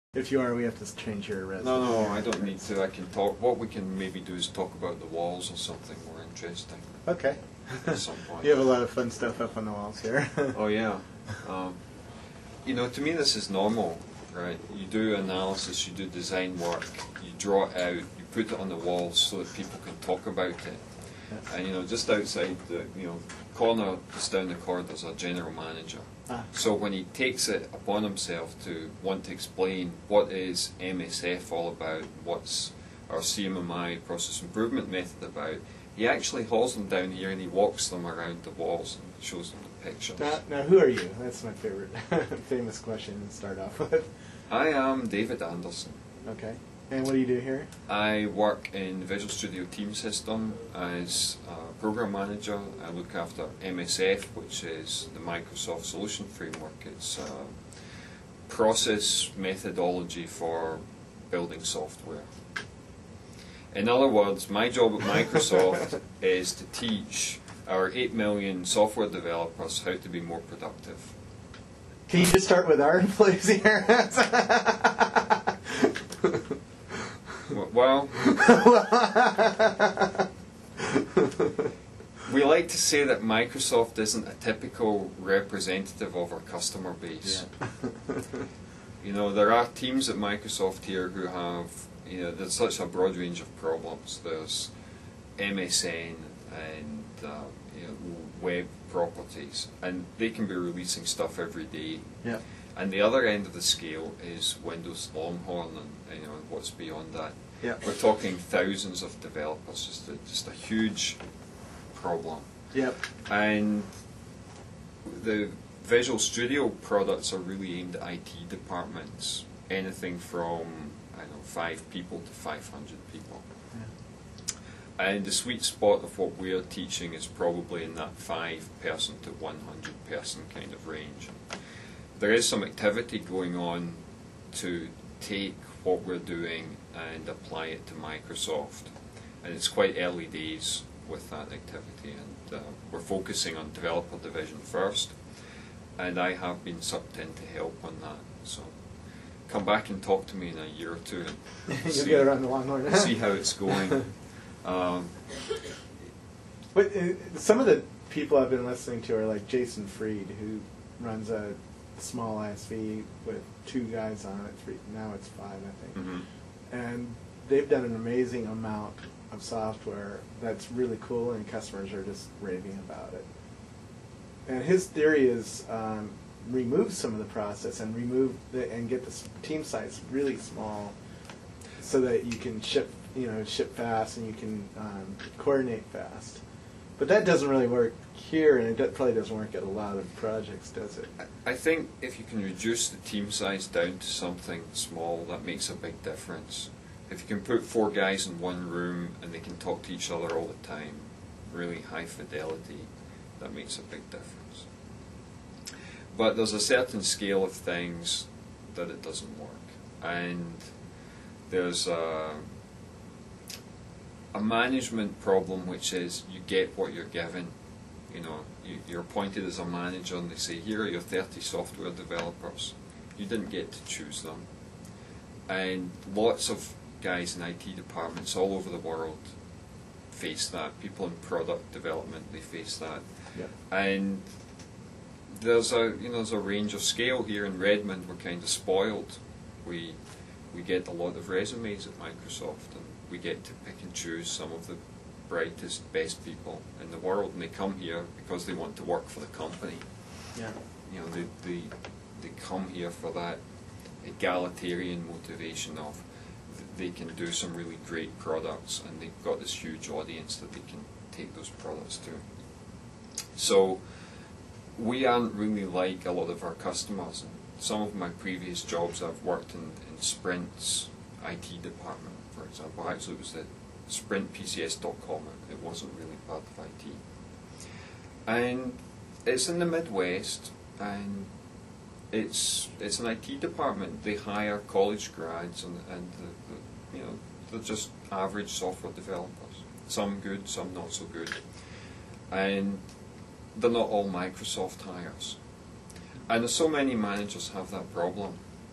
If you are, we have to change your resume. No, I don't need to. I can talk. What we can maybe do is talk about the walls or something more interesting. Okay. At some point. You have a lot of fun stuff up on the walls here. Oh yeah. You know, to me this is normal, right? You do analysis, you do design work, you draw it out, you put it on the walls so that people can talk about it. Yeah. And you know, just outside the corner, just down the corridor, is a general manager. So when he takes it upon himself to want to explain what is MSF all about, what's our CMMI process improvement method about, he actually hauls them down here and he walks them around the walls and shows them the pictures. Now who are you? That's my favorite famous question to start off with. I am David Anderson. Okay. And what do you do here? I work in Visual Studio Team System as a program manager. I look after MSF, which is the Microsoft Solution Framework. It's a process methodology for building software. In other words, my job at Microsoft is to teach our 8 million software developers how to be more productive. Can you just start with our employees here? Well, we like to say that Microsoft isn't a typical representative of our customer base. Yeah. You know, there are teams at Microsoft here who have, there's such a broad range of problems. There's MSN and web properties, and they can be releasing stuff every day. Yeah. And the other end of the scale is Windows Longhorn and what's beyond that. Yeah. We're talking thousands of developers, just a huge problem. Yep. And the Visual Studio products are really aimed at IT departments, anything from 5 people to 500 people. Yeah. And the sweet spot of what we are teaching is probably in that 5-person to 100-person kind of range. There is some activity going on to take what we're doing and apply it to Microsoft, and it's quite early days with that activity, and we're focusing on developer division first, and I have been sucked in to help on that. So come back and talk to me in a year or two and see, get around the Longhorn. See how it's going. But some of the people I've been listening to are like Jason Fried, who runs a small ISV with 2 guys on it. Now it's 5, I think. Mm-hmm. And they've done an amazing amount of software that's really cool, and customers are just raving about it. And his theory is remove some of the process and get the team size really small, so that you can ship fast and you can coordinate fast. But that doesn't really work here, and it probably doesn't work at a lot of projects, does it? I think if you can reduce the team size down to something small, that makes a big difference. If you can put 4 guys in one room and they can talk to each other all the time, really high fidelity, that makes a big difference. But there's a certain scale of things that it doesn't work. And there's a management problem, which is you get what you're given. You're appointed as a manager and they say, here are your 30 software developers. You didn't get to choose them. And lots of guys in IT departments all over the world face that. People in product development, they face that. Yep. And there's a range of scale here in Redmond. We're kind of spoiled. We get a lot of resumes at Microsoft, and we get to pick and choose some of the brightest, best people in the world, and they come here because they want to work for the company. Yeah. They come here for that egalitarian motivation of they can do some really great products, and they've got this huge audience that they can take those products to. So we aren't really like a lot of our customers. Some of my previous jobs I've worked in Sprint's IT department, for example. Actually, it was the Sprint PCS.com. It wasn't really part of IT. And it's in the Midwest, and it's an IT department. They hire college grads, and they're just average software developers. Some good, some not so good. And they're not all Microsoft hires. And so many managers have that problem.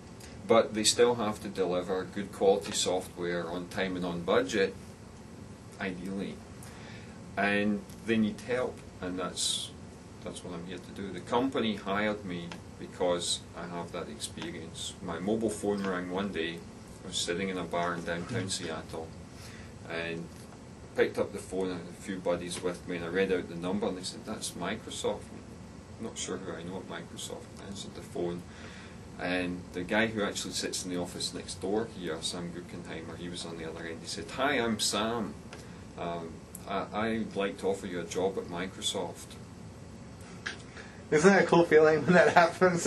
but they still have to deliver good quality software on time and on budget, ideally, and they need help, and that's what I'm here to do. The company hired me because I have that experience. My mobile phone rang one day. I was sitting in a bar in downtown Seattle, and picked up the phone, and a few buddies with me, and I read out the number, and they said, "That's Microsoft." I'm not sure who I know at Microsoft. I answered the phone, and the guy who actually sits in the office next door here, Sam Guckenheimer, he was on the other end. He said, "Hi, I'm Sam. I'd like to offer you a job at Microsoft." Isn't that a cool feeling when that happens?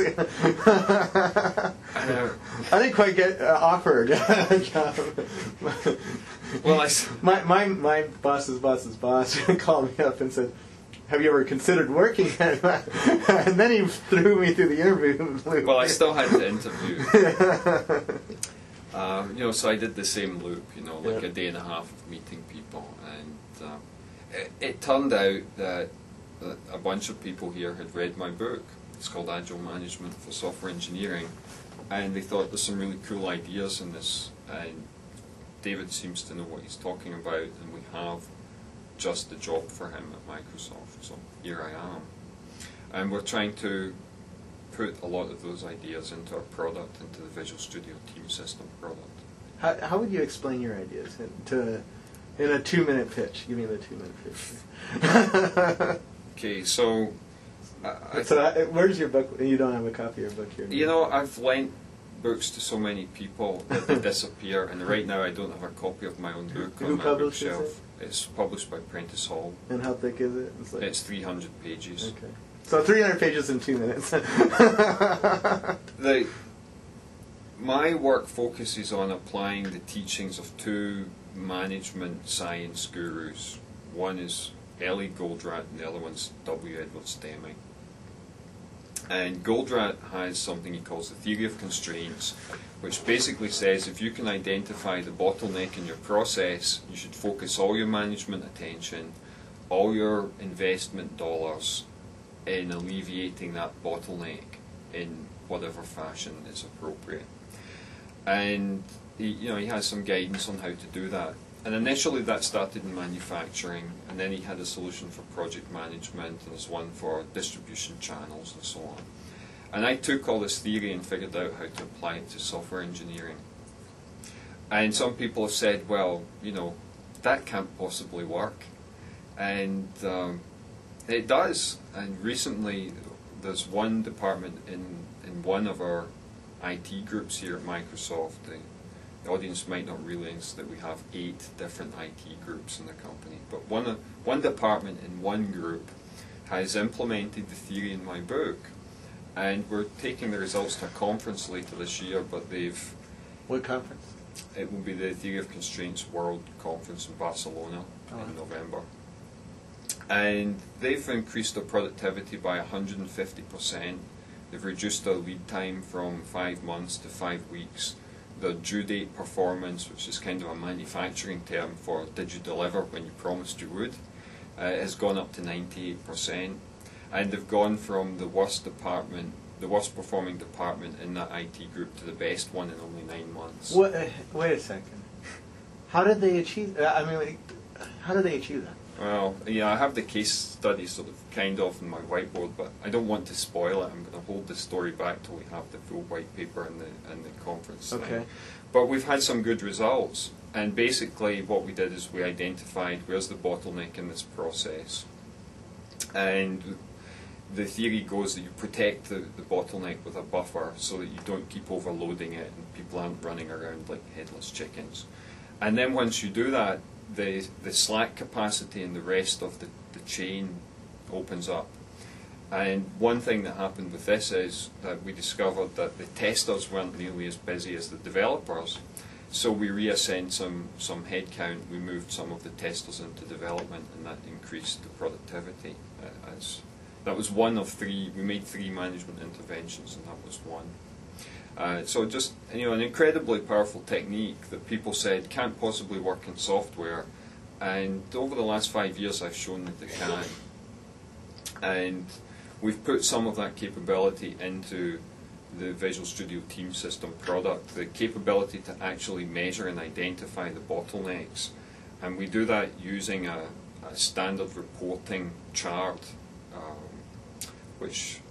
I didn't quite get offered a job. Well, my boss's boss's boss called me up and said, "Have you ever considered working at And then he threw me through the interview loop. Well, I still had to interview. So I did the same loop, like a day and a half of meeting people, and it turned out that a bunch of people here had read my book. It's called Agile Management for Software Engineering, and they thought there's some really cool ideas in this, and David seems to know what he's talking about, and we have just the job for him at Microsoft, so here I am. And we're trying to put a lot of those ideas into our product, into the Visual Studio Team System product. How would you explain your ideas in a 2-minute pitch? Give me the 2-minute pitch. Okay, so where's your book? You don't have a copy of your book here. I've lent books to so many people that they disappear, and right now I don't have a copy of my own book on my bookshelf. It's published by Prentice Hall. And how thick is it? It's 300 pages. Okay. So 300 pages in 2 minutes. My work focuses on applying the teachings of two management science gurus. One is Ellie Goldratt, and the other one's W. Edward Deming. And Goldratt has something he calls the theory of constraints, which basically says if you can identify the bottleneck in your process, you should focus all your management attention, all your investment dollars in alleviating that bottleneck in whatever fashion is appropriate. And he has some guidance on how to do that. And initially that started in manufacturing, and then he had a solution for project management, and there's one for distribution channels and so on. And I took all this theory and figured out how to apply it to software engineering. And some people have said, well, that can't possibly work. And it does. And recently there's one department in one of our IT groups here at Microsoft. The audience might not realize that we have 8 different IT groups in the company, but one department in one group has implemented the theory in my book, and we're taking the results to a conference later this year. But What conference? It will be the Theory of Constraints World Conference in Barcelona in November, and they've increased their productivity by 150%. They've reduced their lead time from 5 months to 5 weeks. The due date performance, which is kind of a manufacturing term for did you deliver when you promised you would, has gone up to 98%. And they've gone from the worst performing department in that IT group to the best one in only 9 months. Wait a second. How did they achieve that? How did they achieve that? Well, I have the case study kind of in my whiteboard, but I don't want to spoil it. I'm going to hold the story back till we have the full white paper in the conference. Okay. But we've had some good results, and basically what we did is we identified where's the bottleneck in this process, and the theory goes that you protect the bottleneck with a buffer so that you don't keep overloading it and people aren't running around like headless chickens. And then once you do that, the slack capacity in the rest of the chain opens up. And one thing that happened with this is that we discovered that the testers weren't nearly as busy as the developers, so we reassigned some headcount. We moved some of the testers into development, and that increased the productivity. That was one of 3. We made 3 management interventions, and that was one. So just an incredibly powerful technique that people said can't possibly work in software, and over the last 5 years I've shown that it can. And we've put some of that capability into the Visual Studio Team System product, the capability to actually measure and identify the bottlenecks. And we do that using a standard reporting chart, which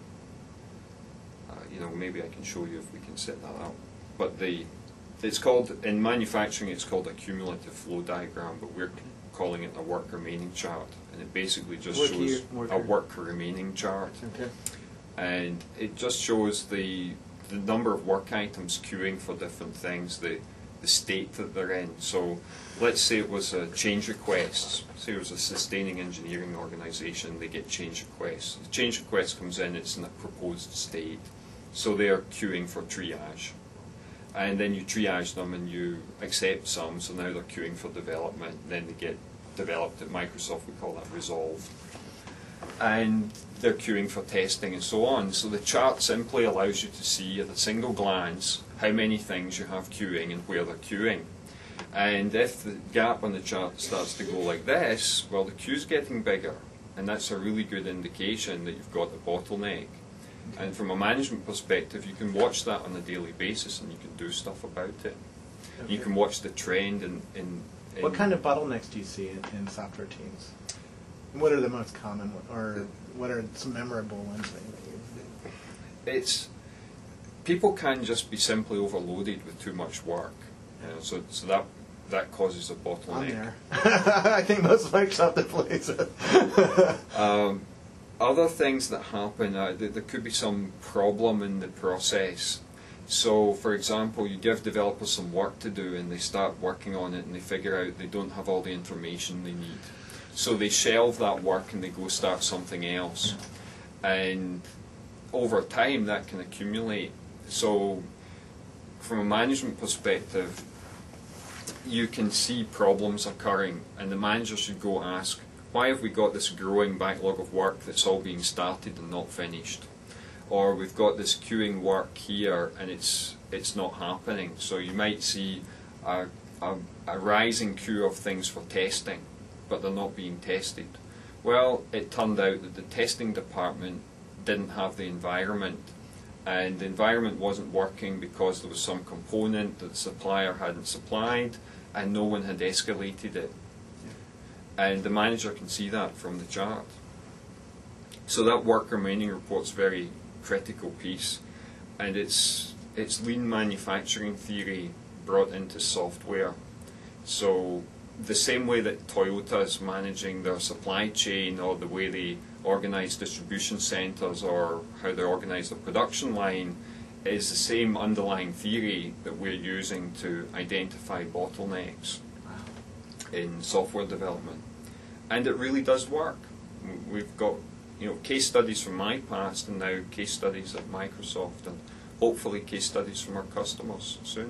maybe I can show you if we can set that up. But it's called, in manufacturing, it's called a cumulative flow diagram, but we're calling it a work remaining chart, and it basically just shows a work remaining chart. Okay. And it just shows the number of work items queuing for different things, the state that they're in. So let's say it was a change requests. Say it was a sustaining engineering organization, they get change requests. The change request comes in, it's in a proposed state. So they're queuing for triage. And then you triage them and you accept some, so now they're queuing for development. Then they get developed at Microsoft, we call that resolved. And they're queuing for testing and so on. So the chart simply allows you to see at a single glance how many things you have queuing and where they're queuing. And if the gap on the chart starts to go like this, well, the queue's getting bigger, and that's a really good indication that you've got a bottleneck. And from a management perspective, you can watch that on a daily basis and you can do stuff about it. Okay. You can watch the trend in what kind of bottlenecks do you see in software teams? And what are the most common, or what are some memorable ones that it's people can just be simply overloaded with too much work. So that causes a bottleneck. On there. I think most Microsoft employees are. Other things that happen, there could be some problem in the process. So, for example, you give developers some work to do and they start working on it and they figure out they don't have all the information they need. So they shelve that work and they go start something else. And over time that can accumulate. So, from a management perspective, you can see problems occurring and the manager should go ask, why have we got this growing backlog of work that's all being started and not finished? Or we've got this queuing work here and it's not happening. So you might see a rising queue of things for testing, but they're not being tested. Well, it turned out that the testing department didn't have the environment, and the environment wasn't working because there was some component that the supplier hadn't supplied and no one had escalated it. And the manager can see that from the chart. So that work remaining report's very critical piece, and it's lean manufacturing theory brought into software. So the same way that Toyota is managing their supply chain, or the way they organize distribution centers, or how they organize the production line, is the same underlying theory that we're using to identify bottlenecks in software development. And it really does work. We've got case studies from my past, and now case studies at Microsoft, and hopefully case studies from our customers soon.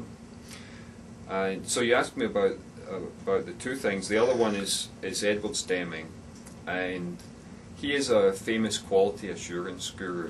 So you asked me about the two things. The other one is Edwards Deming, and he is a famous quality assurance guru,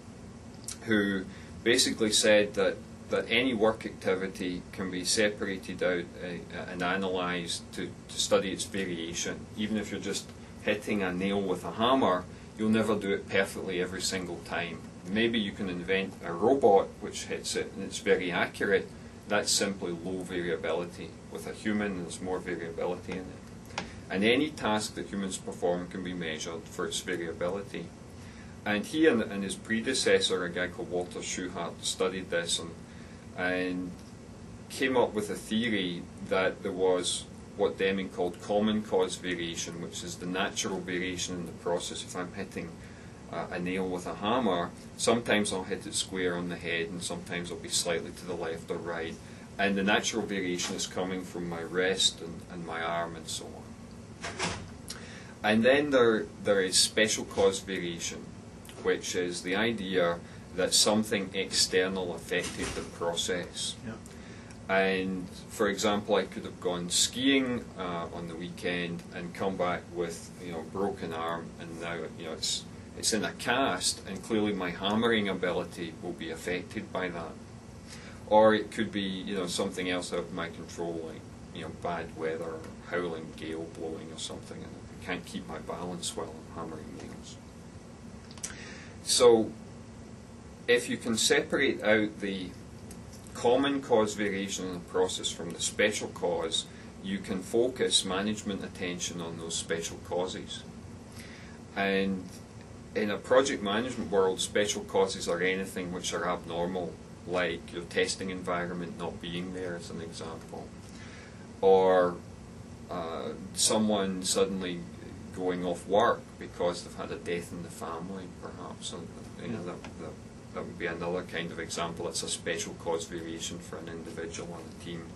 who basically said that any work activity can be separated out and analysed to study its variation. Even if you're just hitting a nail with a hammer, you'll never do it perfectly every single time. Maybe you can invent a robot which hits it and it's very accurate. That's simply low variability. With a human, there's more variability in it. And any task that humans perform can be measured for its variability. And he and his predecessor, a guy called Walter Schuhart, studied this and came up with a theory that there was what Deming called common cause variation, which is the natural variation in the process. If I'm hitting a nail with a hammer, sometimes I'll hit it square on the head and sometimes it'll be slightly to the left or right. And the natural variation is coming from my wrist and my arm and so on. And then there is special cause variation, which is the idea that something external affected the process. Yeah. And for example, I could have gone skiing on the weekend and come back with broken arm, and now it's in a cast, and clearly my hammering ability will be affected by that. Or it could be something else out of my control, like bad weather, or howling gale blowing or something, and I can't keep my balance while I'm hammering nails. So if you can separate out the common cause variation in the process from the special cause, you can focus management attention on those special causes. And in a project management world, special causes are anything which are abnormal, like your testing environment not being there, as an example, or someone suddenly going off work because they've had a death in the family, perhaps. And, you know, that would be another kind of example. That's a special cause variation for an individual on a team.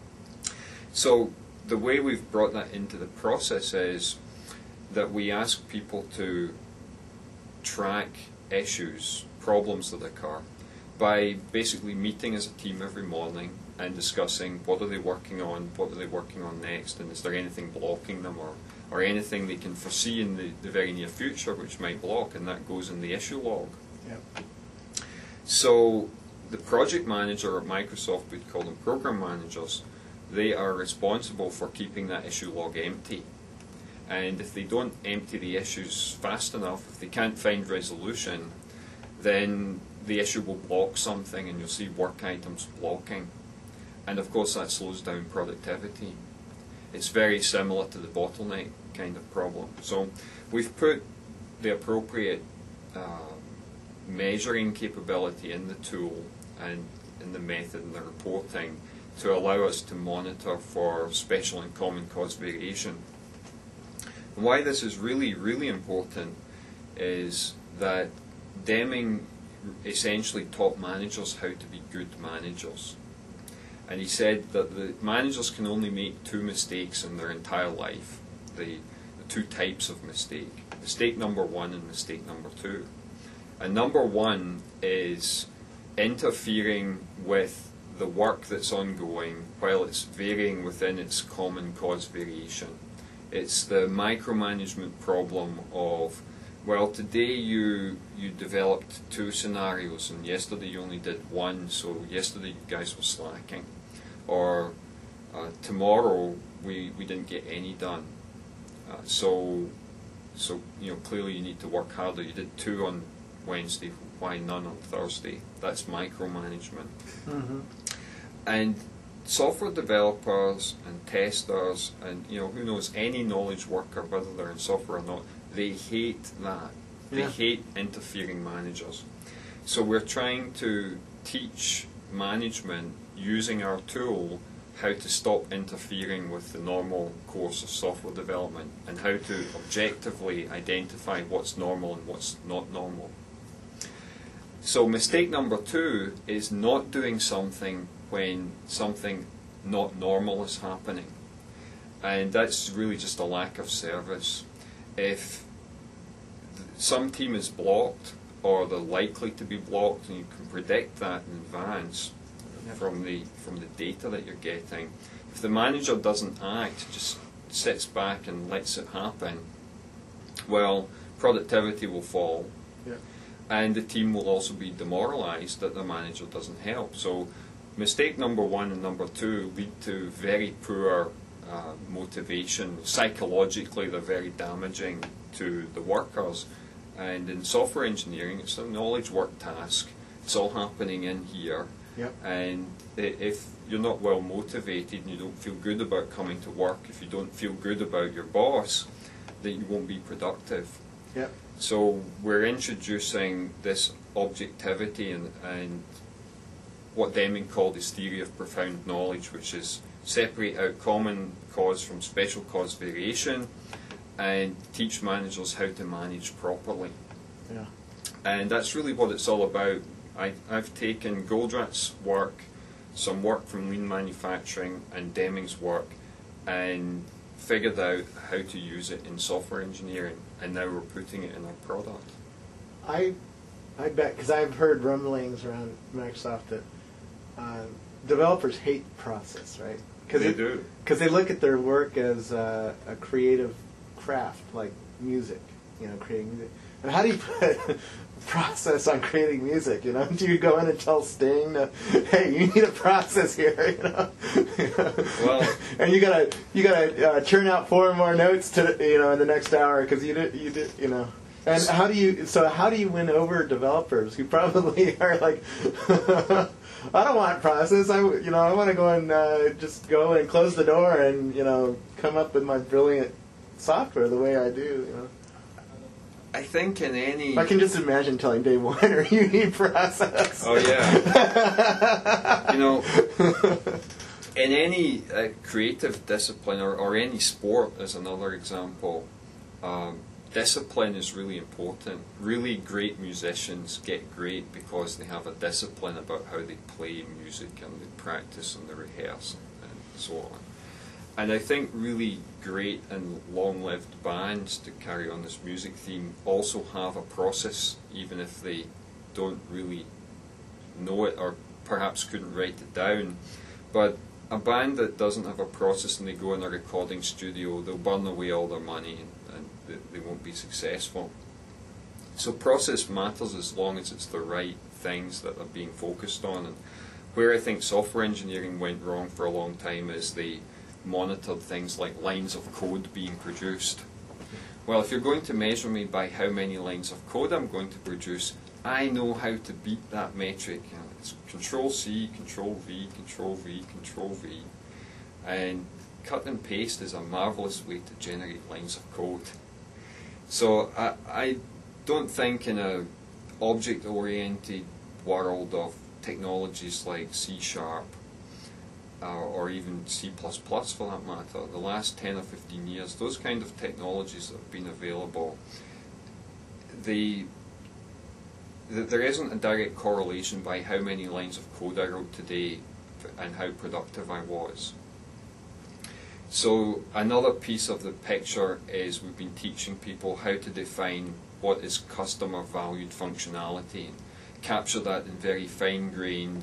So the way we've brought that into the process is that we ask people to track issues, problems that occur, by basically meeting as a team every morning and discussing what are they working on, what are they working on next, and is there anything blocking them, or anything they can foresee in the very near future which might block, and that goes in the issue log. Yep. So the project manager at Microsoft, we'd call them program managers, they are responsible for keeping that issue log empty. And if they don't empty the issues fast enough, if they can't find resolution, then the issue will block something and you'll see work items blocking. And of course that slows down productivity. It's very similar to the bottleneck kind of problem. So we've put the appropriate measuring capability in the tool and in the method and the reporting to allow us to monitor for special and common cause variation. And why this is really, really important is that Deming essentially taught managers how to be good managers. And he said that the managers can only make 2 mistakes in their entire life, the 2 types of mistake. Mistake number 1 and mistake number 2. And number 1 is interfering with the work that's ongoing while it's varying within its common cause variation. It's the micromanagement problem of, well, today you developed 2 scenarios and yesterday you only did 1, so yesterday you guys were slacking. Or tomorrow we didn't get any done. So you know, clearly you need to work harder. You did 2 on Wednesday, why none on Thursday? That's micromanagement. Mm-hmm. And software developers and testers and, you know, who knows, any knowledge worker, whether they're in software or not, they hate that. They hate interfering managers. So we're trying to teach management using our tool how to stop interfering with the normal course of software development and how to objectively identify what's normal and what's not normal. So mistake number 2 is not doing something when something not normal is happening. And that's really just a lack of service. If some team is blocked or they're likely to be blocked, and you can predict that in advance from the data that you're getting, if the manager doesn't act, just sits back and lets it happen, well, productivity will fall. And the team will also be demoralized that the manager doesn't help. So mistake number 1 and number 2 lead to very poor motivation. Psychologically, they're very damaging to the workers. And in software engineering, it's a knowledge work task. It's all happening in here. And if you're not well motivated and you don't feel good about coming to work, if you don't feel good about your boss, then you won't be productive. So we're introducing this objectivity and what Deming called his theory of profound knowledge, which is separate out common cause from special cause variation and teach managers how to manage properly. And that's really what it's all about. I've taken Goldrat's work, some work from lean manufacturing and Deming's work, and figured out how to use it in software engineering, and now we're putting it in our product. I bet, because I've heard rumblings around Microsoft that developers hate process, right? They do. Because they look at their work as a creative craft, like music, you know, creating music. And how do you put process on creating music? You know, do you go in and tell Sting, "Hey, you need a process here," you know? Well, and you gotta churn out 4 more notes to, you know, in the next hour because you did, you know. And how do you win over developers who probably are like, I don't want process. I want to go and just go and close the door and come up with my brilliant software the way I do. I think in any... I can just imagine telling Dave Weiner, you need process. Oh yeah. In any creative discipline or any sport, as another example, discipline is really important. Really great musicians get great because they have a discipline about how they play music and they practice and they rehearse and so on. And I think really great and long-lived bands, to carry on this music theme, also have a process, even if they don't really know it or perhaps couldn't write it down. But a band that doesn't have a process and they go in a recording studio, they'll burn away all their money and they won't be successful. So process matters as long as it's the right things that are being focused on. And where I think software engineering went wrong for a long time is they monitored things like lines of code being produced. Well, if you're going to measure me by how many lines of code I'm going to produce, I know how to beat that metric. It's Control-C, Control-V, Control-V, Control-V. And cut and paste is a marvelous way to generate lines of code. So I don't think in an object-oriented world of technologies like C# or even C++ for that matter, the last 10 or 15 years, those kind of technologies that have been available, there isn't a direct correlation by how many lines of code I wrote today and how productive I was. So another piece of the picture is we've been teaching people how to define what is customer valued functionality and capture that in very fine-grained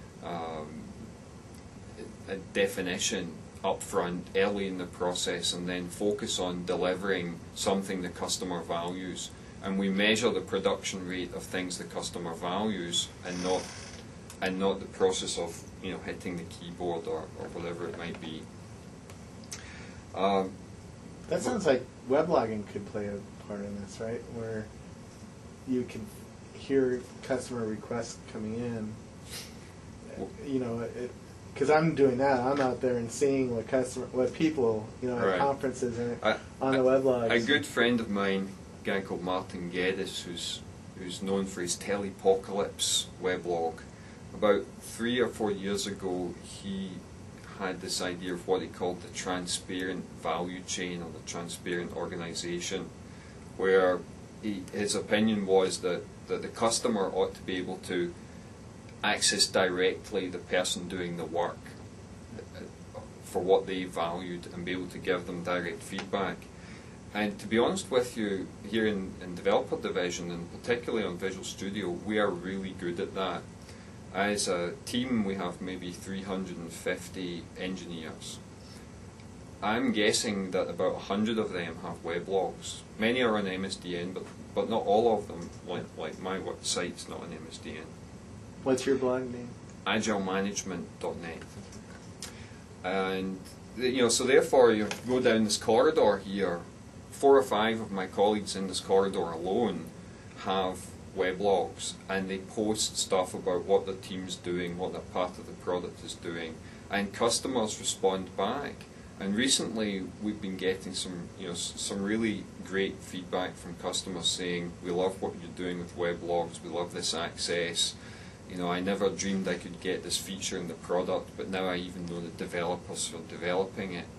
a definition up front early in the process, and then focus on delivering something the customer values. And we measure the production rate of things the customer values, and not the process of hitting the keyboard or whatever it might be. That sounds like weblogging could play a part in this, right? Where you can hear customer requests coming in. Because I'm doing that. I'm out there and seeing what people, at conferences and on the weblogs. A good friend of mine, a guy called Martin Geddes, who's known for his Telepocalypse weblog, about 3 or 4 years ago, he had this idea of what he called the transparent value chain or the transparent organization, where his opinion was that the customer ought to be able to access directly the person doing the work for what they valued and be able to give them direct feedback. And to be honest with you, here in Developer Division, and particularly on Visual Studio, we are really good at that. As a team, we have maybe 350 engineers. I'm guessing that about 100 of them have weblogs. Many are on MSDN, but not all of them, like my site's not on MSDN. What's your blog name? agilemanagement.net. And so therefore you go down this corridor here, 4 or 5 of my colleagues in this corridor alone have weblogs, and they post stuff about what the team's doing, what that part of the product is doing, and customers respond back. And recently we've been getting some really great feedback from customers saying, we love what you're doing with weblogs, we love this access. I never dreamed I could get this feature in the product, but now I even know the developers who are developing it.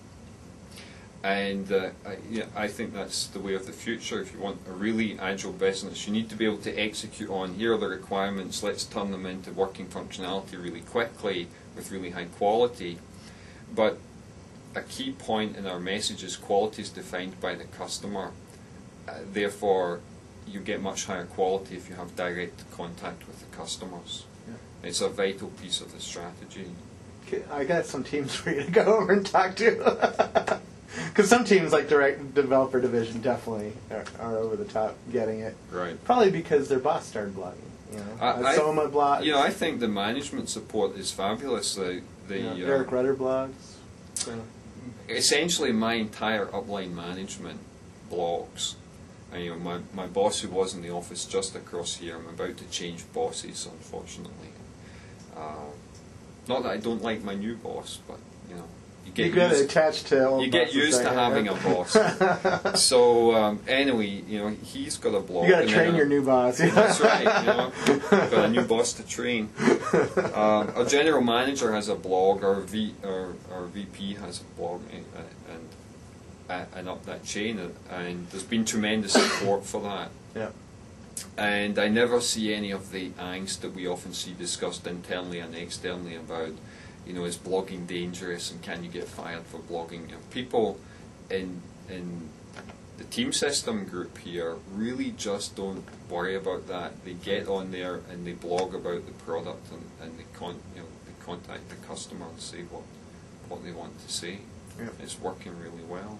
And I think that's the way of the future. If you want a really agile business, you need to be able to execute on, here are the requirements, let's turn them into working functionality really quickly with really high quality. But a key point in our message is quality is defined by the customer. Therefore, you get much higher quality if you have direct contact with the customers. Yeah. It's a vital piece of the strategy. I got some teams for you to go over and talk to. Because some teams, like Direct Developer Division, definitely are over the top getting it. Right. Probably because their boss started blogging. Soma blog. I think the management support is fabulous. Eric Rudder blogs. So. Essentially, my entire upline management blogs. my boss who was in the office just across here, I'm about to change bosses, unfortunately. Not that I don't like my new boss, but you know, you get attached to old you get bosses, used to right? having a boss. So anyway, you know, he's got a blog. You got to and train then your new boss. That's right. You know, got a new boss to train. Our general manager has a blog. Our VP has a blog, and up that chain. And there's been tremendous support for that. Yeah. And I never see any of the angst that we often see discussed internally and externally about, you know, is blogging dangerous and can you get fired for blogging? You know, people in the team system group here really just don't worry about that. They get on there and they blog about the product and they contact the customer and say what they want to say. Yeah. It's working really well.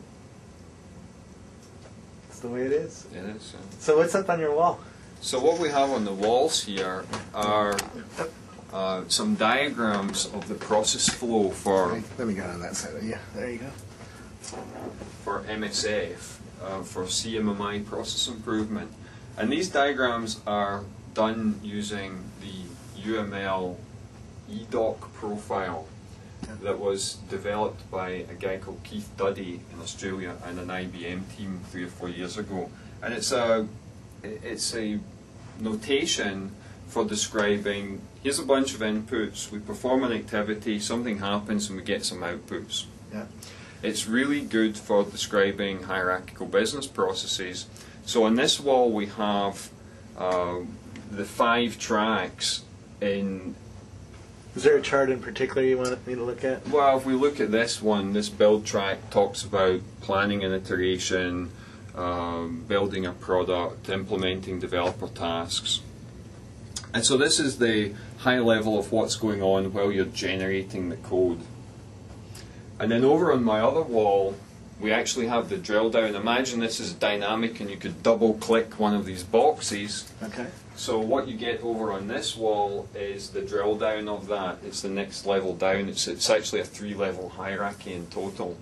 That's the way it is. It is. So what's up on your wall? So what we have on the walls here are some diagrams of the process flow for Let me get on that side. Yeah, there you go. for MSF, for CMMI process improvement. And these diagrams are done using the UML eDoc profile that was developed by a guy called Keith Duddy in Australia and an IBM team 3 or 4 years ago. And it's a notation for describing, here's a bunch of inputs, we perform an activity, something happens and we get some outputs. Yeah. It's really good for describing hierarchical business processes. So on this wall we have the 5 tracks in. Is there a chart in particular you want me to look at? Well, if we look at this one, this build track talks about planning an iteration, building a product, implementing developer tasks. And so this is the high level of what's going on while you're generating the code. And then over on my other wall, we actually have the drill down. Imagine this is dynamic and you could double click one of these boxes. Okay. So what you get over on this wall is the drill down of that. It's the next level down. It's actually a 3-level hierarchy in total.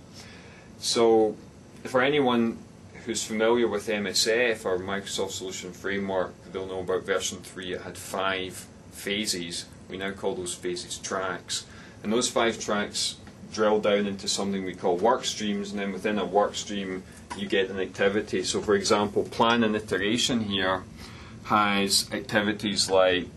So for anyone who's familiar with MSF or Microsoft Solution Framework, they'll know about version 3. It had 5 phases. We now call those phases tracks. And those 5 tracks drill down into something we call work streams, and then within a work stream you get an activity. So for example, plan and iteration here has activities like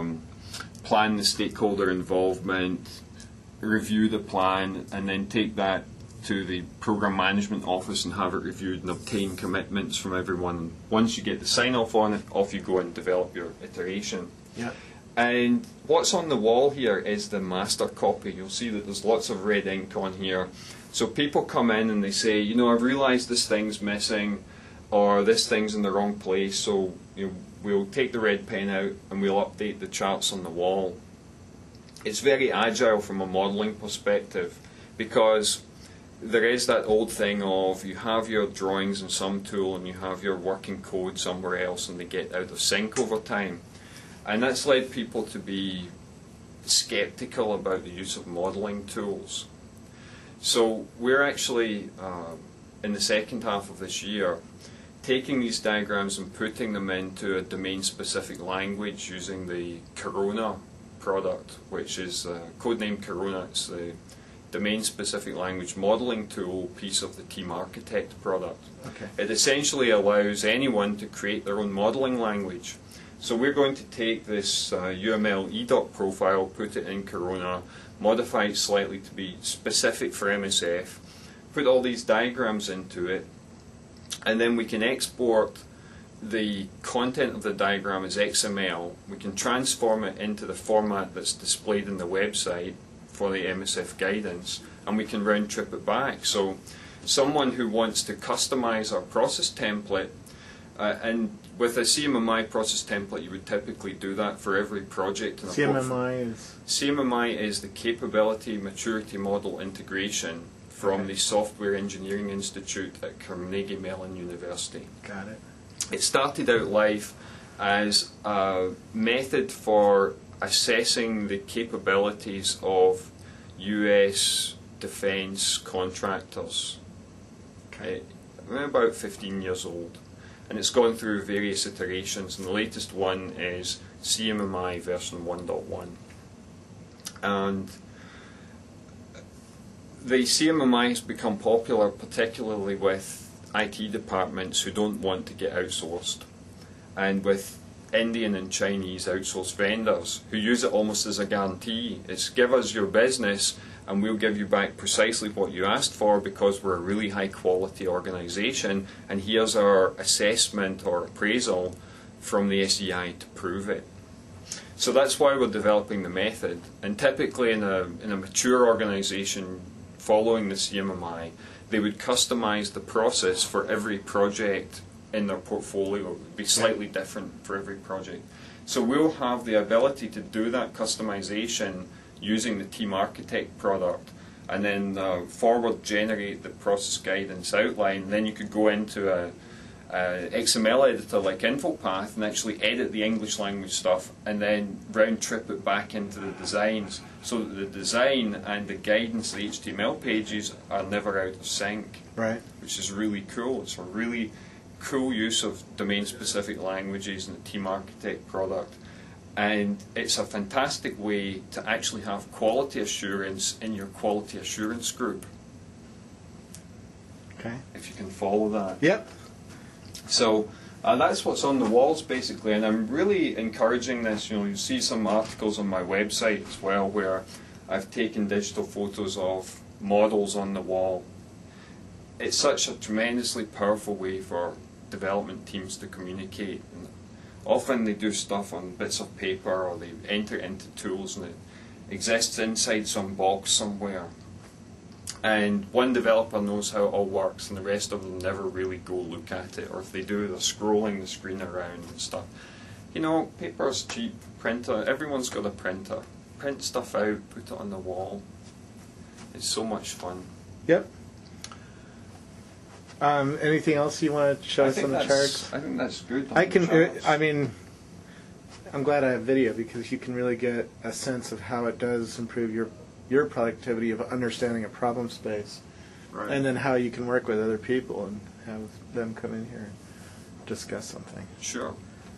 plan the stakeholder involvement, review the plan, and then take that to the program management office and have it reviewed and obtain commitments from everyone. Once you get the sign off on it, off you go and develop your iteration. Yeah. And what's on the wall here is the master copy. You'll see that there's lots of red ink on here. So people come in and they say, you know, I've realized this thing's missing or this thing's in the wrong place, so you know, we'll take the red pen out and we'll update the charts on the wall. It's very agile from a modeling perspective because there is that old thing of you have your drawings in some tool and you have your working code somewhere else and they get out of sync over time. And that's led people to be skeptical about the use of modeling tools. So we're actually, in the second half of this year, taking these diagrams and putting them into a domain-specific language using the Corona product, which is codenamed Corona. It's the domain-specific language modeling tool piece of the Team Architect product. Okay. It essentially allows anyone to create their own modeling language. So we're going to take this UML eDoc profile, put it in Corona, modify it slightly to be specific for MSF, put all these diagrams into it, and then we can export the content of the diagram as XML. We can transform it into the format that's displayed in the website for the MSF guidance, and we can round trip it back. So someone who wants to customize our process template, and with a CMMI process template you would typically do that for every project. CMMI is the Capability Maturity Model Integration from the Software Engineering Institute at Carnegie Mellon University. Got it. It started out life as a method for assessing the capabilities of US defense contractors. Okay. About 15 years old. and it's gone through various iterations, and the latest one is CMMI version 1.1. And the CMMI has become popular particularly with IT departments who don't want to get outsourced, and with Indian and Chinese outsourced vendors who use it almost as a guarantee. It's give us your business and we'll give you back precisely what you asked for because we're a really high quality organisation, and here's our assessment or appraisal from the SEI to prove it. So that's why we're developing the method, and typically in a mature organisation following the CMMI, they would customise the process for every project in their portfolio. It would be slightly different for every project. So we'll have the ability to do that customisation using the Team Architect product, and then forward generate the process guidance outline. Then you could go into a XML editor like InfoPath and actually edit the English language stuff and then round trip it back into the designs, so that the design and the guidance of the HTML pages are never out of sync. Right. Which is really cool. It's a really cool use of domain-specific languages in the Team Architect product, and it's a fantastic way to actually have quality assurance in your quality assurance group. Okay. If you can follow that. Yep. So that's what's on the walls basically, and I'm really encouraging this. You know, you see some articles on my website as well where I've taken digital photos of models on the wall. It's such a tremendously powerful way for development teams to communicate. And often they do stuff on bits of paper, or they enter it into tools and it exists inside some box somewhere. And one developer knows how it all works, and the rest of them never really go look at it, or if they do, they're scrolling the screen around and stuff. You know, paper's cheap, printer, everyone's got a printer. Print stuff out, put it on the wall. It's so much fun. Yep. Anything else you want to show us on the charts? I think that's good. I can. I mean, I'm glad I have video because you can really get a sense of how it does improve your productivity of understanding a problem space, Right. and then how you can work with other people and have them come in here and discuss something. Sure.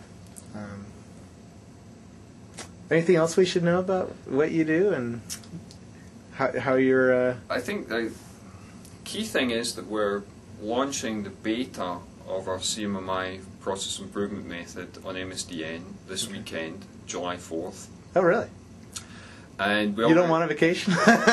Anything else we should know about what you do and how you're? I think the key thing is that we're launching the beta of our CMMI process improvement method on MSDN this weekend, July 4th. Oh, really? And you don't want a vacation?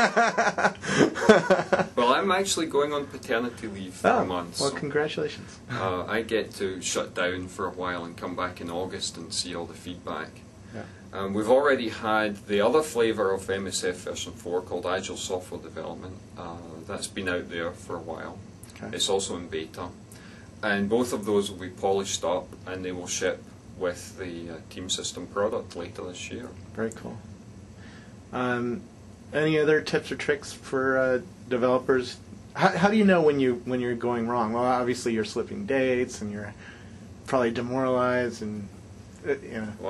Well, I'm actually going on paternity leave for a month. Well, so, congratulations. I get to shut down for a while and come back in August and see all the feedback. Yeah. We've already had the other flavour of MSF version 4 called Agile Software Development. That's been out there for a while. Okay. It's also in beta. And both of those will be polished up and they will ship with the Team System product later this year. Very cool. Any other tips or tricks for developers? How do you know when you're going wrong? Well, obviously you're slipping dates and you're probably demoralized and you know.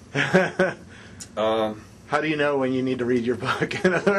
Wow. How do you know when you need to read your book?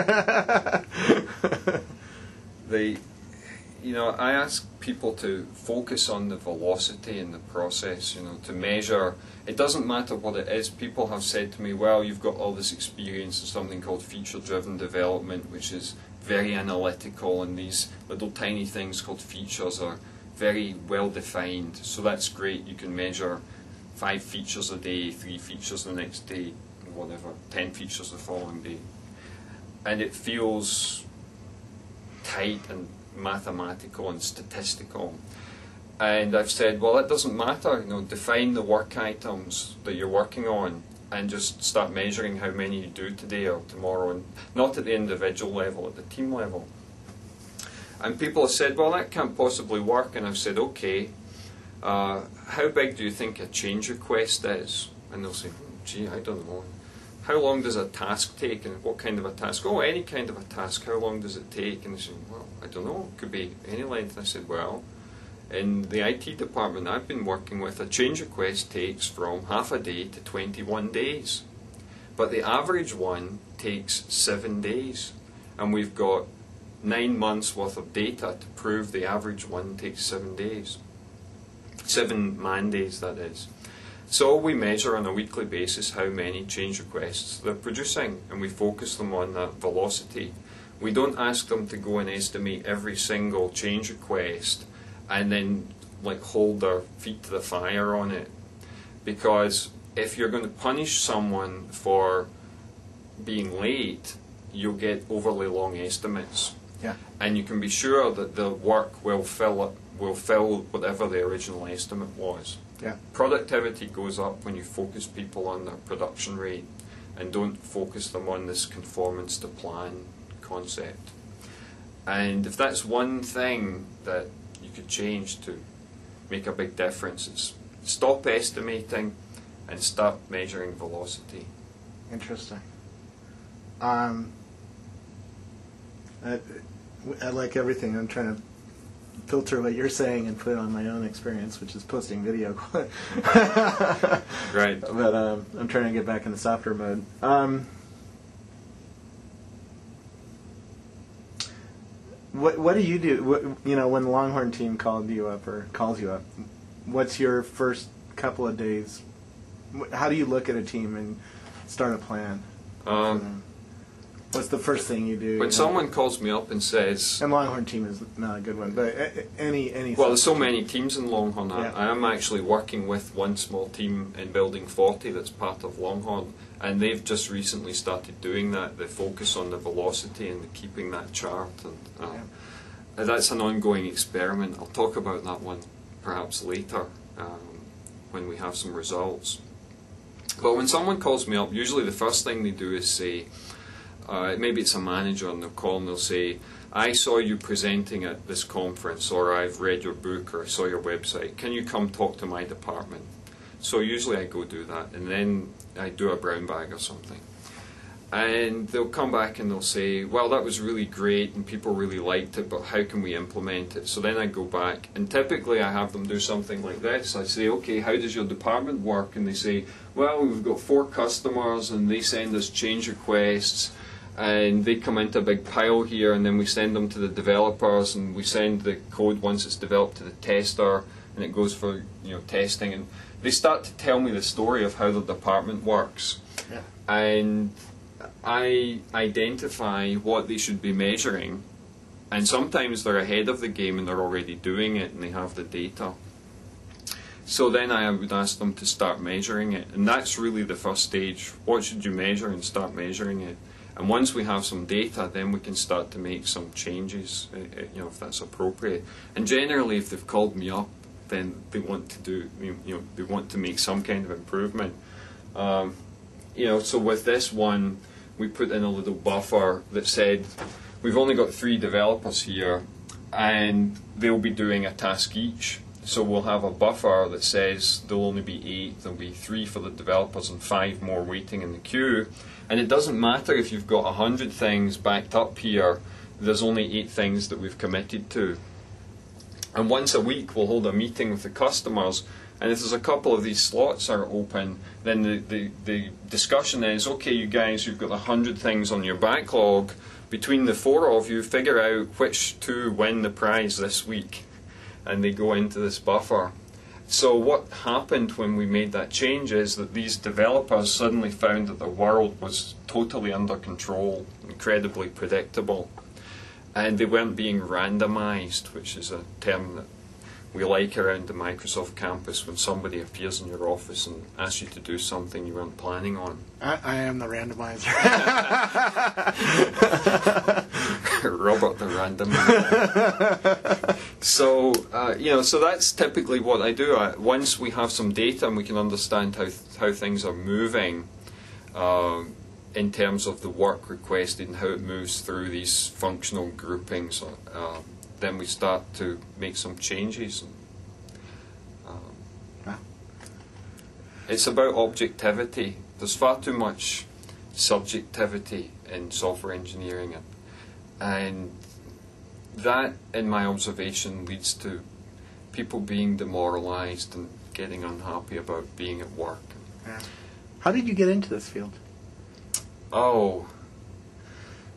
I ask people to focus on the velocity in the process, to measure. It doesn't matter what it is. People have said to me, well, you've got all this experience in something called feature-driven development, which is very analytical, and these little tiny things called features are very well defined. So that's great. You can measure 5 features a day, 3 features the next day, whatever, 10 features the following day. And it feels tight and mathematical and statistical. And I've said, well, it doesn't matter, define the work items that you're working on and just start measuring how many you do today or tomorrow, and not at the individual level, at the team level. And people have said, well, that can't possibly work. And I've said, okay, how big do you think a change request is? And they'll say, gee, I don't know. How long does a task take, and what kind of a task? Oh, any kind of a task. How long does it take? And they say, well, I don't know. It could be any length. And I said, well, in the IT department I've been working with, a change request takes from half a day to 21 days. But the average one takes 7 days. And we've got 9 months worth of data to prove the average one takes 7 days. 7 man days, that is. So we measure on a weekly basis how many change requests they're producing, and we focus them on that velocity. We don't ask them to go and estimate every single change request and then like hold their feet to the fire on it, because if you're going to punish someone for being late, you'll get overly long estimates. Yeah. And you can be sure that the work will fill whatever the original estimate was. Yeah. Productivity goes up when you focus people on their production rate and don't focus them on this conformance to plan concept. And if that's one thing that you could change to make a big difference, it's stop estimating and start measuring velocity. Interesting. I like everything. I'm trying to filter what you're saying and put it on my own experience, which is posting video. Right. But I'm trying to get back into software mode. What do you do? When the Longhorn team called you up or calls you up, what's your first couple of days? How do you look at a team and start a plan? What's the first thing you do? When someone calls me up and says... And Longhorn team is not a good one, but any... Well, there's so many teams in Longhorn. Yeah. I am actually working with one small team in Building 40 that's part of Longhorn, and they've just recently started doing that. They focus on the velocity and keeping that chart, and that's an ongoing experiment. I'll talk about that one perhaps later when we have some results. But when someone calls me up, usually the first thing they do is say... maybe it's a manager and they'll call and they'll say, I saw you presenting at this conference, or I've read your book, or I saw your website. Can you come talk to my department? So usually I go do that, and then I do a brown bag or something. And they'll come back and they'll say, well, that was really great and people really liked it, but how can we implement it? So then I go back, and typically I have them do something like this. I say, okay, how does your department work? And they say, well, we've got 4 customers and they send us change requests, and they come into a big pile here, and then we send them to the developers, and we send the code once it's developed to the tester, and it goes for testing. And they start to tell me the story of how the department works. Yeah. And I identify what they should be measuring, and sometimes they're ahead of the game and they're already doing it and they have the data. So then I would ask them to start measuring it, and that's really the first stage. What should you measure, and start measuring it. And once we have some data, then we can start to make some changes, if that's appropriate. And generally, if they've called me up, then they want to do, they want to make some kind of improvement. So with this one, we put in a little buffer that said, we've only got 3 developers here, and they'll be doing a task each. So we'll have a buffer that says there'll only be 8, there'll be 3 for the developers and 5 more waiting in the queue. And it doesn't matter if you've got 100 things backed up here, there's only 8 things that we've committed to. And once a week we'll hold a meeting with the customers, and if there's a couple of these slots are open, then the discussion is, okay, you guys, you've got 100 things on your backlog. Between the 4 of you, figure out which 2 win the prize this week. And they go into this buffer. So what happened when we made that change is that these developers suddenly found that the world was totally under control, incredibly predictable, and they weren't being randomized, which is a term that we like around the Microsoft campus when somebody appears in your office and asks you to do something you weren't planning on. I am the randomizer. Robert the randomizer. So, so that's typically what I do. Once we have some data and we can understand how things are moving in terms of the work requested and how it moves through these functional groupings, then we start to make some changes. It's about objectivity. There's far too much subjectivity in software engineering, and that, in my observation, leads to people being demoralized and getting unhappy about being at work. Yeah. How did you get into this field? Oh,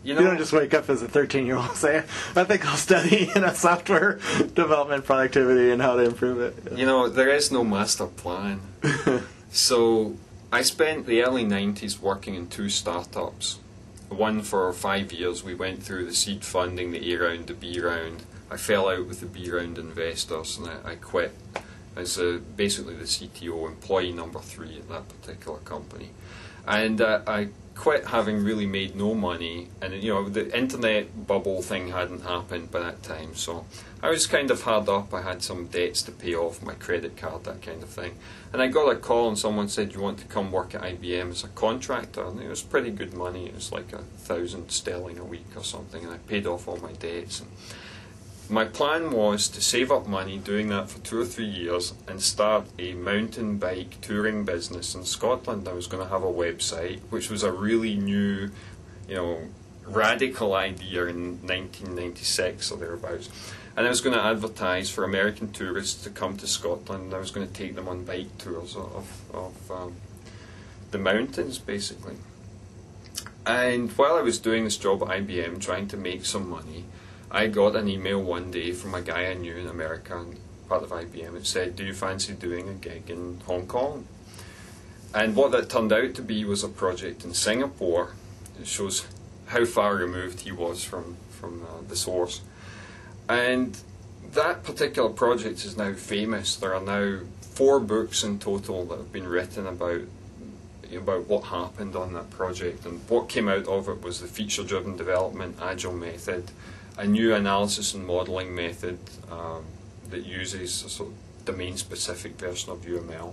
You know, you don't just wake up as a 13-year-old and say, I think I'll study software development productivity and how to improve it. You know, there is no master plan. So I spent the early 90s working in 2 startups. One for 5 years. We went through the seed funding, the A round, the B round. I fell out with the B round investors and I quit as basically the CTO, employee number 3 at that particular company. And I quit having really made no money, and you know, the internet bubble thing hadn't happened by that time, so I was kind of hard up. I had some debts to pay off, my credit card, that kind of thing. And I got a call and someone said, you want to come work at IBM as a contractor? And it was pretty good money. It was like £1,000 a week or something, and I paid off all my debts. And my plan was to save up money doing that for 2 or 3 years and start a mountain bike touring business in Scotland. I was going to have a website, which was a really new, you know, radical idea in 1996 or thereabouts. And I was going to advertise for American tourists to come to Scotland. I was going to take them on bike tours of the mountains, basically. And while I was doing this job at IBM, trying to make some money, I got an email one day from a guy I knew in America, part of IBM. It said, do you fancy doing a gig in Hong Kong? And what that turned out to be was a project in Singapore. It shows how far removed he was from the source. And that particular project is now famous. There are now 4 books in total that have been written about what happened on that project. And what came out of it was the feature-driven development agile method, a new analysis and modeling method that uses a sort of domain-specific version of UML.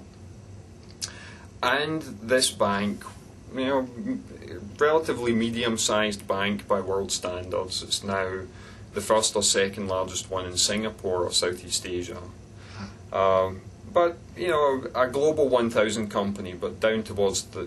And this bank, you know, relatively medium-sized bank by world standards. It's now the 1st or 2nd largest one in Singapore or Southeast Asia. But you know, a global 1,000 company, but down towards the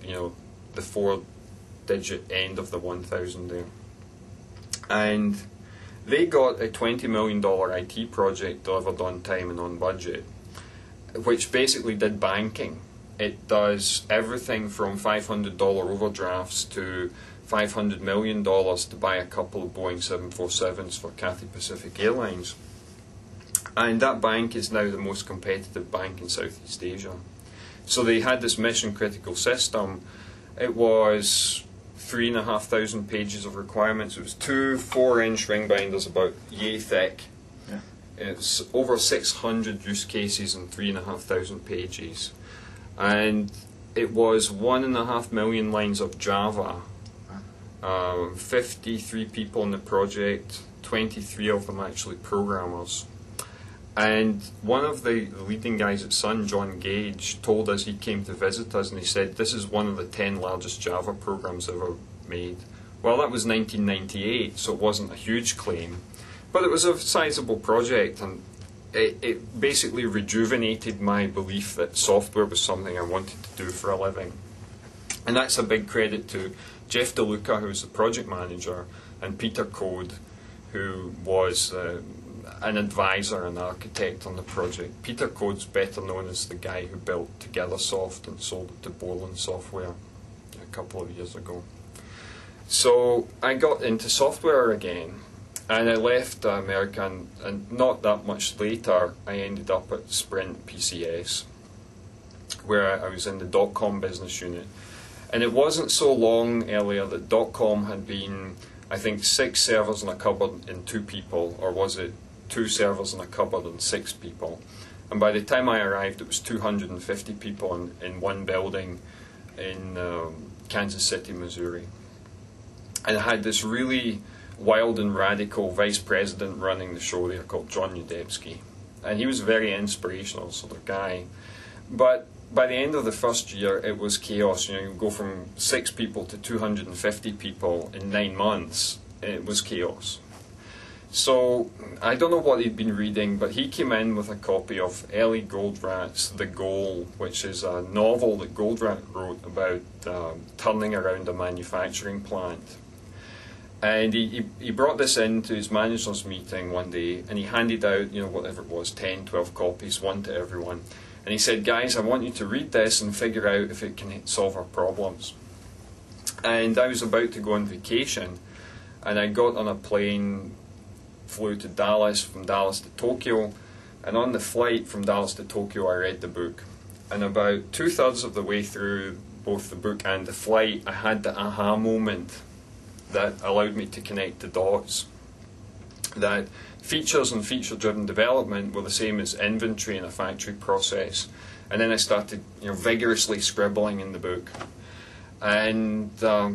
4-digit end of the 1,000 there. And they got a $20 million IT project delivered on time and on budget, which basically did banking. It does everything from $500 overdrafts to $500 million to buy a couple of Boeing 747s for Cathay Pacific Airlines. And that bank is now the most competitive bank in Southeast Asia. So they had this mission critical system. It was 3,500 pages of requirements. It was 2 4-inch ring binders about yay thick. Yeah. It's over 600 use cases and 3,500 pages. And it was 1.5 million lines of Java. 53 people in the project, 23 of them actually programmers. And one of the leading guys at Sun, John Gage, told us, he came to visit us and he said, this is one of the 10 largest Java programs ever made. Well, that was 1998, so it wasn't a huge claim, but it was a sizable project, and it basically rejuvenated my belief that software was something I wanted to do for a living. And that's a big credit to Jeff DeLuca, who was the project manager, and Peter Code, who was an advisor and architect on the project. Peter Code's better known as the guy who built TogetherSoft and sold it to Borland Software a couple of years ago. So I got into software again, and I left America, and not that much later I ended up at Sprint PCS, where I was in the .com business unit. And it wasn't so long earlier that .com had been, I think, 6 servers in a cupboard and 2 people, or was it 2 servers in a cupboard and 6 people? And by the time I arrived, it was 250 people in one building in Kansas City, Missouri. And I had this really wild and radical vice president running the show there called John Udebski. And he was a very inspirational sort of guy. But by the end of the first year, it was chaos. You know, you go from 6 people to 250 people in 9 months. It was chaos. So I don't know what he'd been reading, but he came in with a copy of Ellie Goldrat's The Goal, which is a novel that Goldrat wrote about turning around a manufacturing plant. And he brought this into his manager's meeting one day, and he handed out, you know, whatever it was, 10, 12 copies, one to everyone. And he said, guys, I want you to read this and figure out if it can solve our problems. And I was about to go on vacation, and I got on a plane, flew to Dallas, from Dallas to Tokyo, and on the flight from Dallas to Tokyo I read the book. And about 2/3 of the way through both the book and the flight, I had the aha moment that allowed me to connect the dots. That features and feature-driven development were the same as inventory in a factory process. And then I started, vigorously scribbling in the book. And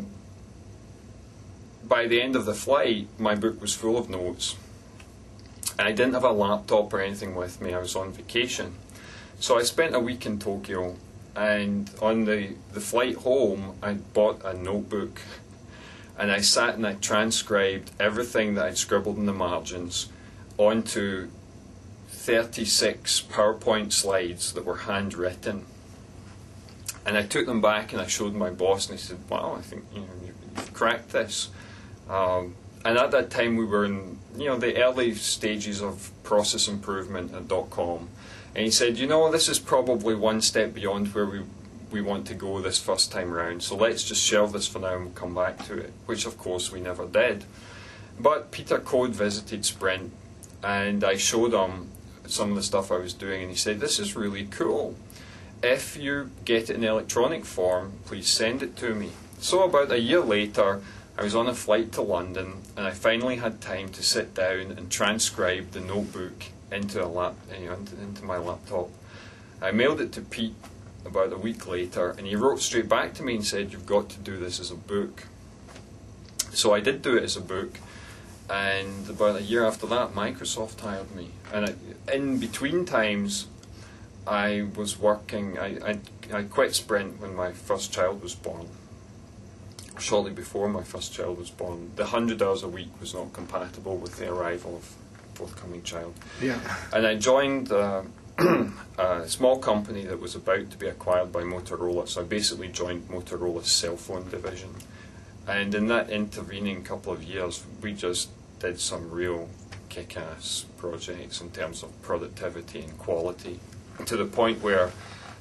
by the end of the flight, my book was full of notes. And I didn't have a laptop or anything with me. I was on vacation. So I spent a week in Tokyo, and on the flight home, I bought a notebook, and I sat and I transcribed everything that I'd scribbled in the margins onto 36 PowerPoint slides that were handwritten. And I took them back and I showed my boss, and he said, "Wow, I think you've cracked this." And at that time we were in the early stages of process improvement at .com. And he said, "This is probably one step beyond where we want to go this first time round, so let's just shelve this for now and we'll come back to it," which of course we never did. But Peter Code visited Sprint, and I showed him some of the stuff I was doing, and he said, "This is really cool. If you get it in electronic form, please send it to me." So about a year later, I was on a flight to London, and I finally had time to sit down and transcribe the notebook into my laptop. I mailed it to Pete about a week later, and he wrote straight back to me and said, "You've got to do this as a book." So I did do it as a book, and about a year after that, Microsoft hired me. And in between times, I was working. I quit Sprint when my first child was born. Shortly before my first child was born, the 100 hours a week was not compatible with the arrival of forthcoming child. Yeah. And I joined a small company that was about to be acquired by Motorola. So I basically joined Motorola's cell phone division. And in that intervening couple of years, we just did some real kick-ass projects in terms of productivity and quality, to the point where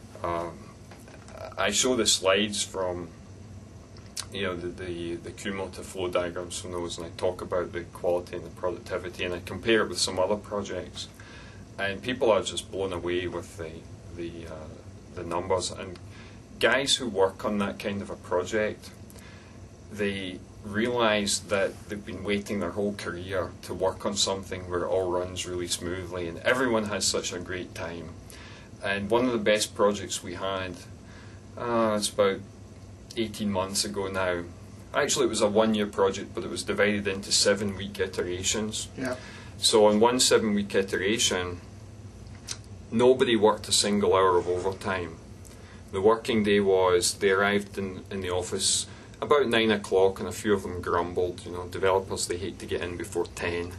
I show the slides from the cumulative flow diagrams from those, and I talk about the quality and the productivity, and I compare it with some other projects, and people are just blown away with the numbers. And guys who work on that kind of a project, they realize that they've been waiting their whole career to work on something where it all runs really smoothly and everyone has such a great time. And one of the best projects we had, it's about 18 months ago now. Actually, it was a 1-year project, but it was divided into 7-week iterations. Yeah. So on one 7-week iteration, nobody worked a single hour of overtime. The working day was, they arrived in the office about 9 o'clock, and a few of them grumbled. Developers, they hate to get in before 10.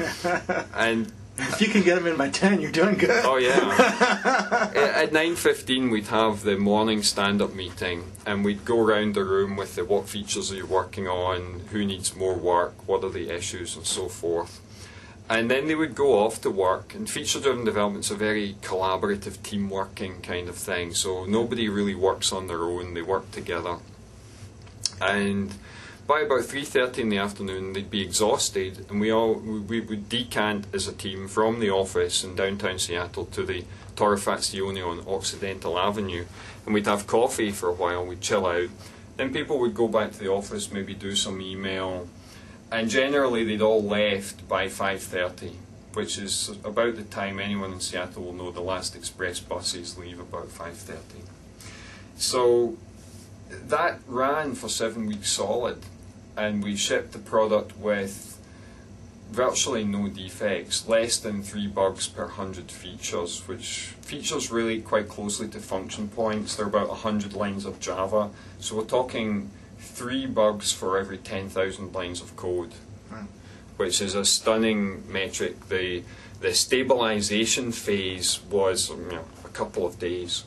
And if you can get them in by 10, you're doing good. Oh yeah. At 9:15 we'd have the morning stand-up meeting, and we'd go around the room with the what features are you working on, who needs more work, what are the issues, and so forth. And then they would go off to work, and feature-driven development's a very collaborative, team-working kind of thing, so nobody really works on their own, they work together. And by about 3:30 in the afternoon, they'd be exhausted, and we would decant as a team from the office in downtown Seattle to the Torre Fazione on Occidental Avenue, and we'd have coffee for a while, we'd chill out. Then people would go back to the office, maybe do some email, and generally they'd all left by 5:30, which is about the time anyone in Seattle will know the last express buses leave about 5:30. So that ran for 7 weeks solid, and we shipped the product with virtually no defects, less than 3 bugs per 100 features, which features relate quite closely to function points. They're about 100 lines of Java, so we're talking 3 bugs for every 10,000 lines of code, which is a stunning metric. The stabilization phase was a couple of days.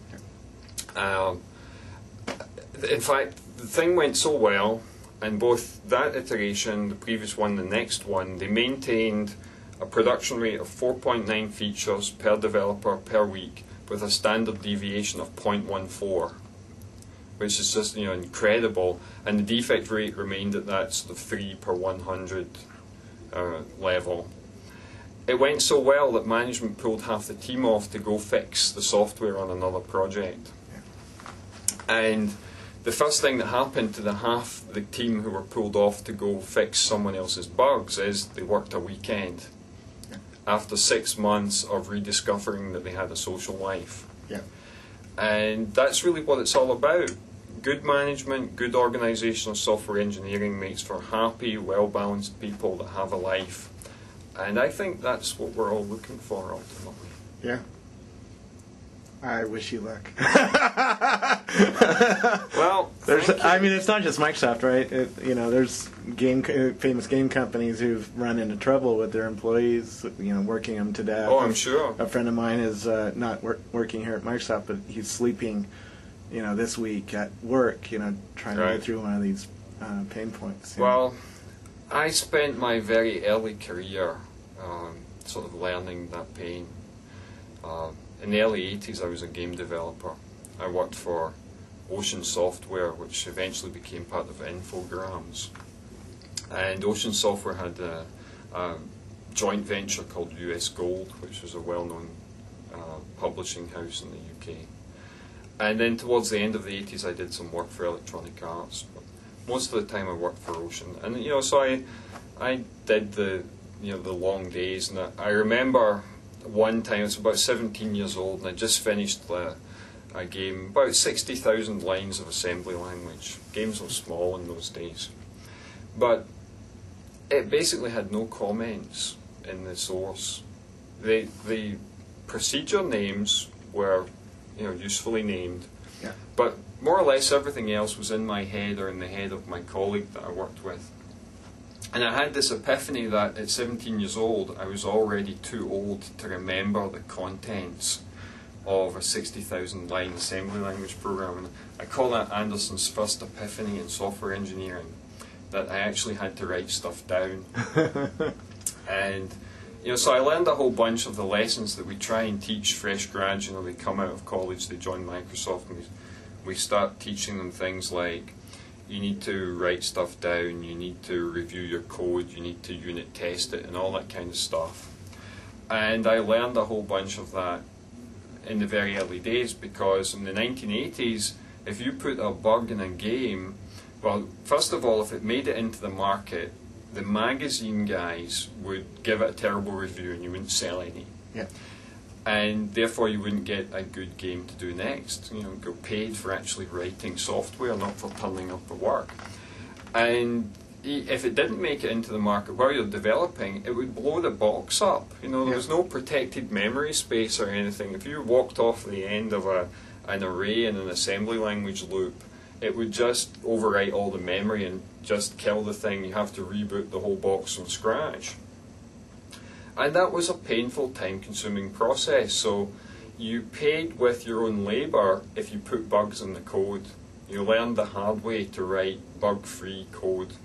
In fact, the thing went so well, and both that iteration, the previous one, the next one, they maintained a production rate of 4.9 features per developer per week with a standard deviation of 0.14, which is just incredible, and the defect rate remained at that sort of 3 per 100 level. It went so well that management pulled half the team off to go fix the software on another project. And the first thing that happened to the half the team who were pulled off to go fix someone else's bugs is they worked a weekend after 6 months of rediscovering that they had a social life. Yeah. And that's really what it's all about. Good management, good organisation of software engineering makes for happy, well-balanced people that have a life. And I think that's what we're all looking for ultimately. Yeah. I wish you luck. Well, I mean, it's not just Microsoft, right? There's famous game companies who've run into trouble with their employees, working them to death. Oh, I'm sure. A friend of mine is not working here at Microsoft, but he's sleeping, this week at work, trying to Right. get through one of these pain points. Well, I spent my very early career sort of learning that pain. In the early 80s, I was a game developer. I worked for Ocean Software, which eventually became part of Infogrames. And Ocean Software had a joint venture called US Gold, which was a well-known publishing house in the UK. And then towards the end of the 80s, I did some work for Electronic Arts. But most of the time, I worked for Ocean. And so I did the long days. And I remember one time, I was about 17 years old, and I just finished a game, about 60,000 lines of assembly language. Games were small in those days. But it basically had no comments in the source. The procedure names were usefully named, Yeah. but more or less everything else was in my head or in the head of my colleague that I worked with. And I had this epiphany that at 17 years old, I was already too old to remember the contents of a 60,000 line assembly language program. And I call that Anderson's first epiphany in software engineering, that I actually had to write stuff down. And so I learned a whole bunch of the lessons that we try and teach fresh grads. They come out of college, they join Microsoft, and we start teaching them things like, you need to write stuff down, you need to review your code, you need to unit test it, and all that kind of stuff. And I learned a whole bunch of that in the very early days, because in the 1980s, if you put a bug in a game, well, first of all, if it made it into the market, the magazine guys would give it a terrible review and you wouldn't sell any. Yeah. And therefore you wouldn't get a good game to do next. Go paid for actually writing software, not for turning up the work. And if it didn't make it into the market while you're developing, it would blow the box up. There was no protected memory space or anything. If you walked off the end of an array in an assembly language loop, it would just overwrite all the memory and just kill the thing. You have to reboot the whole box from scratch. And that was a painful, time-consuming process. So you paid with your own labour if you put bugs in the code. You learned the hard way to write bug-free code.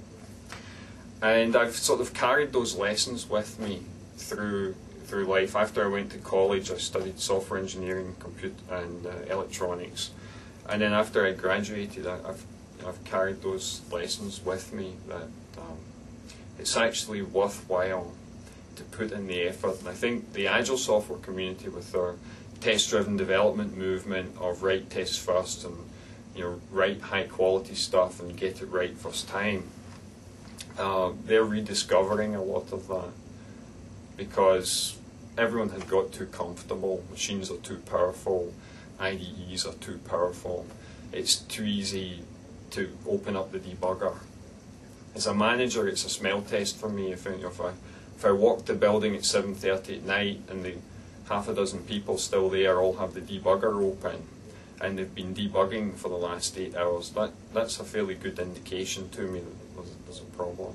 And I've sort of carried those lessons with me through life. After I went to college, I studied software engineering, and electronics. And then after I graduated, I've carried those lessons with me, that it's actually worthwhile to put in the effort. And I think the Agile software community, with their test-driven development movement of write tests first and write high-quality stuff and get it right first time, they're rediscovering a lot of that, because everyone had got too comfortable. Machines are too powerful, IDEs are too powerful. It's too easy to open up the debugger. As a manager, it's a smell test for me. If I walk the building at 7:30 at night and the half a dozen people still there all have the debugger open and they've been debugging for the last 8 hours, that's a fairly good indication to me that there's a problem.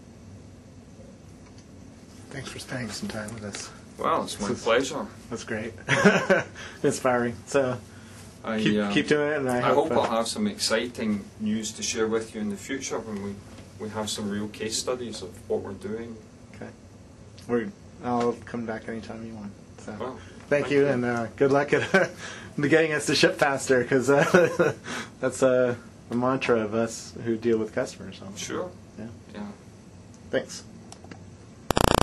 Thanks for spending some time with us. Well, it's my pleasure. That's great. Inspiring. So keep doing it, and I hope I'll have some exciting news to share with you in the future when we have some real case studies of what we're doing. Okay. I'll come back anytime you want. So. Well, Thank you, and good luck at getting us to ship faster, because that's a mantra of us who deal with customers. Sure. Yeah. Yeah. Thanks.